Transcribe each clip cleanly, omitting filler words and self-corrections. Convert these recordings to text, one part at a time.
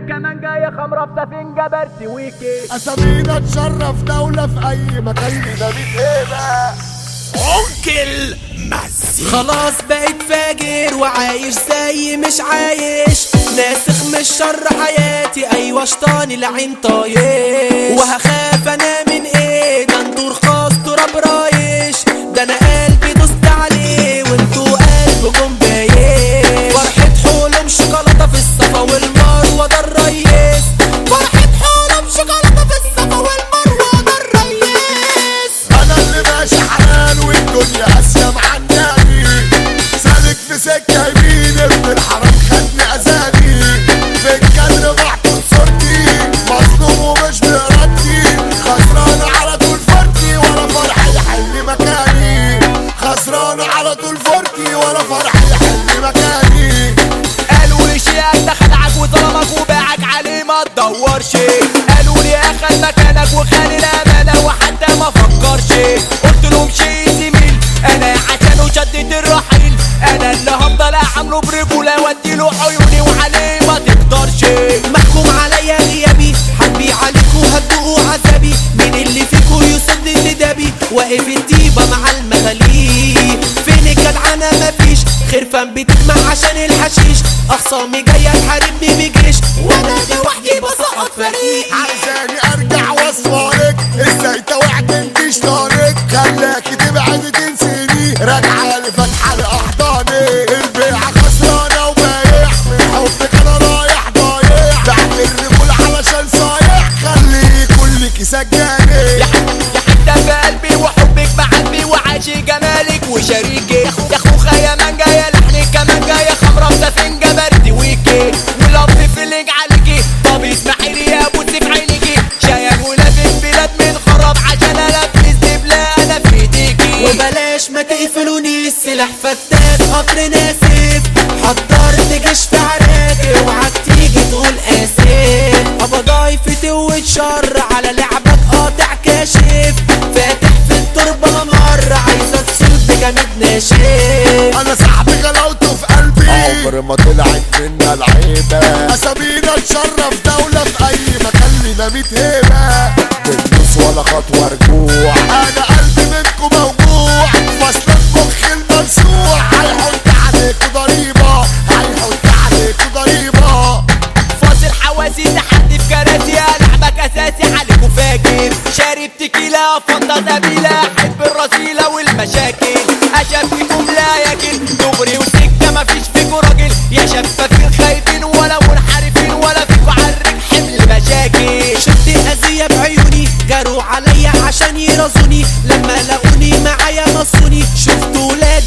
كمان جاية خمرة في سفنجة برتويكي. اسامينا تشرف دولة في اي مكان لنا هيبة. أونكل مزيكا خلاص بقيت فاجر وعايش زي مش عايش، ناسخ من الشر حياتي، ايوه شطاني العين طايش، وهخاف انا من ايه؟ ده ندور خاص تراب رايش، ده انا قلبي دوست عليه وانتوا قلبكم بايش. فرحة حلم شوكولاتة في الصفا والمروة ده الريس، فرحة حلم شوكولاتة في الصفا والمروة ده الريس. انا اللي ماشي حلال والدنيا قاسية معنداني، سالك في سكة يمين ابن الحرام خدني اذاني، في الكدر محطوط صورتي مظلوم ومش بإرادتي، خسران على طول فرتي ولا فرح يحل مكاني، خسران على طول فرتي ولا فرح يحل مكاني. قالوا لي شيء ده خدعك وظلمك وباعك عليه ما تدورش، قالوا لي اخد مكانك وخلي الامانه وحتى ما فكرش، قلت لهم شيء زميل انا عشانه شدت الرحيل، انا اللي هفضل اعامله برجوله واديله عيوني وعليه ما تقدرش. محكوم عليا غيابي، حبي عليكوا هدوقوا عذابي، مين اللي فيكوا يسد ندابي؟ واقف الطيبة مع المغاليق، فين الجدعنة مفيش، خرفان بتجمع عشان الحشيش، اخصامي جاية تحاربني بجيش، وانا لوحدي بسقط فريق. عايزاني ارجع واصفارك، ازاي توعد انتش طارق، خلاكي تبعد تنسيني، راجعة لفتحة لاحضاني، البيعة خسرانة وبايع، من حبك انا رايح ضايع، بعد الرجول علشان صايع، خلي كل كيسك جاني. يا حتة في قلبي وحبك بعبي وعاشي جمالك وشريكي، يا اخو خيا من جاية لحني كمان جاية خمرة في سفنجة بردويكي، ولطف في اللي عليكي، طب اسمحي لي يا بوسي في عينيكي، شايل ولافف بلاد من خراب عشان البس دبلة انا في ايديكي. وبلاش ما تقفلوني، السلاح فتاك قطر ناسف، حضرت جيش في عراكي، اوعك تيجي تقول اسف، ابا ضايفتي وتشر على لعبك قاطع كاشف، فاتح في التربة مرة عايزة تصيب بجامد ناشف. انا صاحبي غلاوته في قلبي، عمر ما طلعت منا العيبة، اسامينا تشرف دولة في اي مكان لنا 100 هيبة، بندوس ولا خطوة رجوع، انا قلبي منكم موجوع، فصل المخ الملسوع، هيحط عليكوا ضريبة، هيحط عليكوا ضريبة. فاصل حواسي تحدي في كراسي، لعبك اساسي عليكوا فاكر، شارب تكيلا فضة نبيلة، احب الرسيلة والمشاكل، اشبككم لا ياكل دغري وسكة مفيش فيكوا راجل، يا شفافين خايفين ولا منحرفين ولا فيكوا عالرك حمل مشاكل. شفت اذية بعيوني، جاروا عليا عشان يرازوني، لما لقوني معايا نصوني، شفت ولاد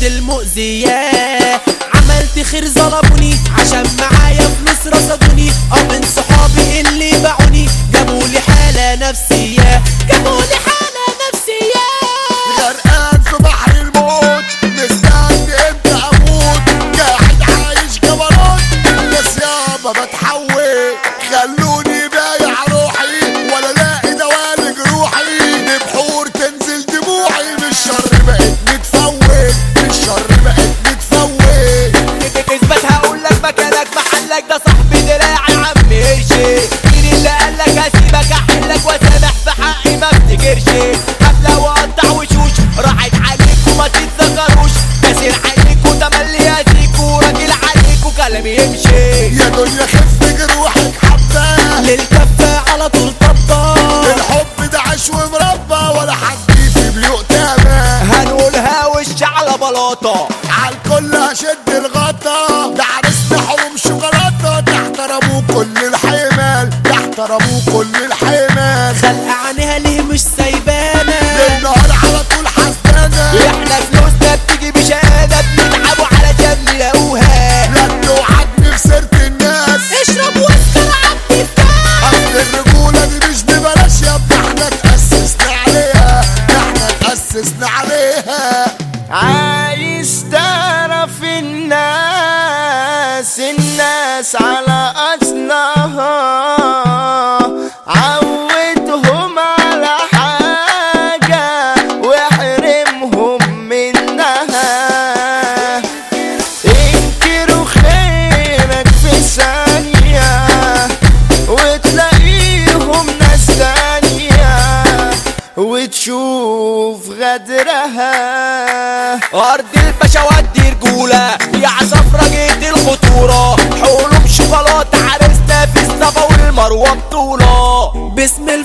المؤذية، عملت خير ظلموني، عشان معايا فلوس رصدوني، من صحابي اللي باعوني، جابولي حالة نفسية، جابولي حالة نفسية. غرقان في بحر الموت، مستني امتى اموت، قاعد عايش جبروت، الناس يابا بتحول، خلوني بايع روحي ولا لاقي دواء لجروحي، ببحور تنزل دموعي، من الشر بقيت متفوت، من الشر بقيت متفوت. اثبت هقولك مكانك محلك، ده صاحبي دراعي عم قرشي، مين اللي قالك هسيبك احلك واسامح في حقي ما افتكرش، حفلة واقطع وشوش راحت عليكوا ما تتذكروش، كاسر عليكوا تملي هديكوا، راجل عليكوا كلامي يمشي. يا دنيا خف جروحك حبة، للكفة على طول طبة، الحب ده عيش ومربى ولا حد في بيوت تامة، هنقولها وش على بلاطة، عالكل هشد الغطا، ده عرسنا حلم شوكولاتة، تحترموا كل الحمال، تحترموا كل الحمال، خلق عينيها ليه مش سايبانا، بالنهار على طول حسدانة، احنا فلوسنا بتيجي بشهادة بنتعبوا علشان نلاقوها، لا توعدني في سيرة الناس، اشرب واسكر عبي الكاس، اصل الرجولة دي مش ببلاش يا ابني، احنا تأسسنا عليها، احنا تأسسنا عليها. عايز تعرف الناس على أصلها، عودهم على حاجة واحرمهم منها، انكروا خيرك في ثانية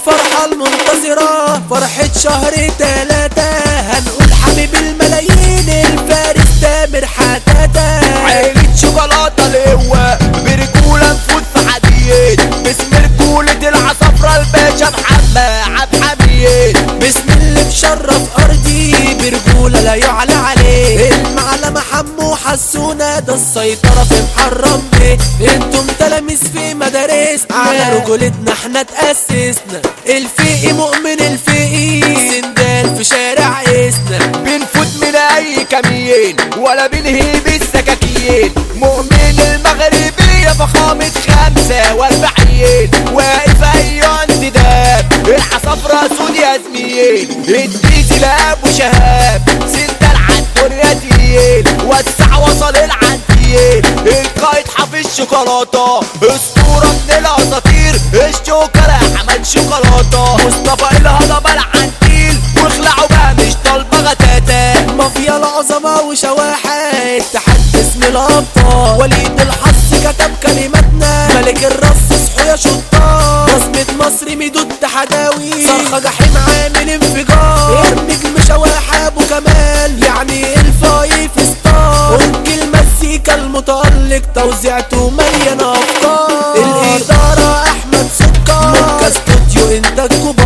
الفرحة المنتظرة فرحة شهر 3 هنقول حبيب الملايين الفارس تامر حتاتا. عيلة شوكولاتة القوة برجولة نفوت في حديد باسم رجولة العصافرة الباشا محمد عبد حميد. باسم اللي مشرف ارضي برجولة لا يعلى عليه المعلمة حمو حسونة ده السيطرة في محرم بيه. انتم تلاميذ في مدارسنا على رجولتنا احنا تأسسنا. الفقي مؤمن الفقي سندال في شارع اسنا. بنفوت من اي كمين ولا بنهيب السكاكين. مؤمن المغربية فخامة 45 واقف اي انتداب. العصافرة سود يا زميل الديزي لابو شهاب. سندال عالدنيا وسع وصل العنتيل. القايد حافظ شوكولاتة اسطورة من الاساطير. الشوكولة حمد شوكولاتة مصطفى الهضبة العنتيل واخلعوا بقى مش طالبة غتاتة. مافيا العظمة وشواحة اتحاد اسم الابطال. وليد الحظ كتب كلماتنا ملك الرص صحوا يا شطار. بصمة مصر ميدو التحداوي صرخة جحيم عامل انفجار. النجم شواحة ابو كمال يعني الفايف ستار. انكل المزيكا المتألق توزيعته مليانة افكار. الادارة احمد سكر مكة استوديو انتاج كوبا.